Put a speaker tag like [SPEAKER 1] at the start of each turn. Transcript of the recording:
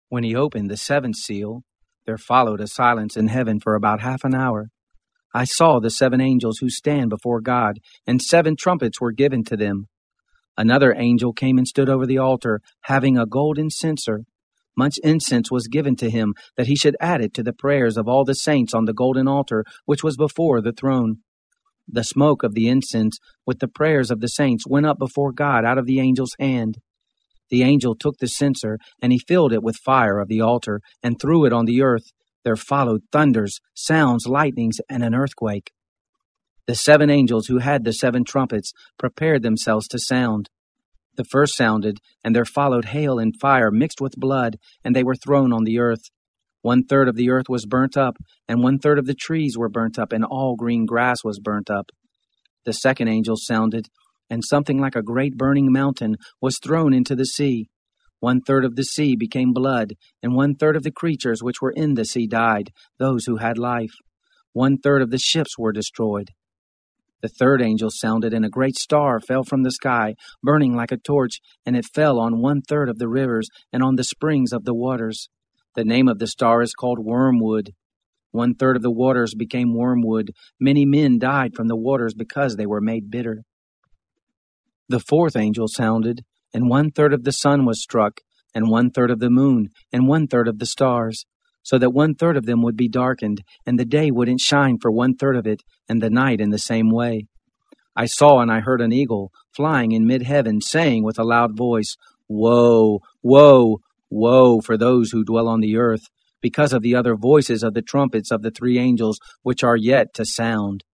[SPEAKER 1] When he opened the seventh seal, there followed a silence in heaven for about half an hour. I saw the seven angels who stand before God, and seven trumpets were given to them. Another angel came and stood over the altar, having a golden censer. Much incense was given to him, that he should add it to the prayers of all the saints on the golden altar which was before the throne. The smoke of the incense with the prayers of the saints went up before God out of the angel's hand. The angel took the censer, and he filled it with fire of the altar, and threw it on the earth. There followed thunders, sounds, lightnings, and an earthquake. The seven angels who had the seven trumpets prepared themselves to sound. The first sounded, and there followed hail and fire mixed with blood, and they were thrown on the earth. 1/3 of the earth was burnt up, and 1/3 of the trees were burnt up, and all green grass was burnt up. The second angel sounded, and something like a great burning mountain was thrown into the sea. 1/3 of the sea became blood, and 1/3 of the creatures which were in the sea died, those who had life. 1/3 of the ships were destroyed. The third angel sounded, and a great star fell from the sky, burning like a torch, and it fell on 1/3 of the rivers and on the springs of the waters. The name of the star is called Wormwood. 1/3 of the waters became wormwood. Many men died from the waters because they were made bitter. The fourth angel sounded, and 1/3 of the sun was struck, and 1/3 of the moon, and 1/3 of the stars, so that 1/3 of them would be darkened, and the day wouldn't shine for 1/3 of it, and the night in the same way. I saw and I heard an eagle flying in mid-heaven, saying with a loud voice, "Woe, woe, woe for those who dwell on the earth, because of the other voices of the trumpets of the three angels which are yet to sound."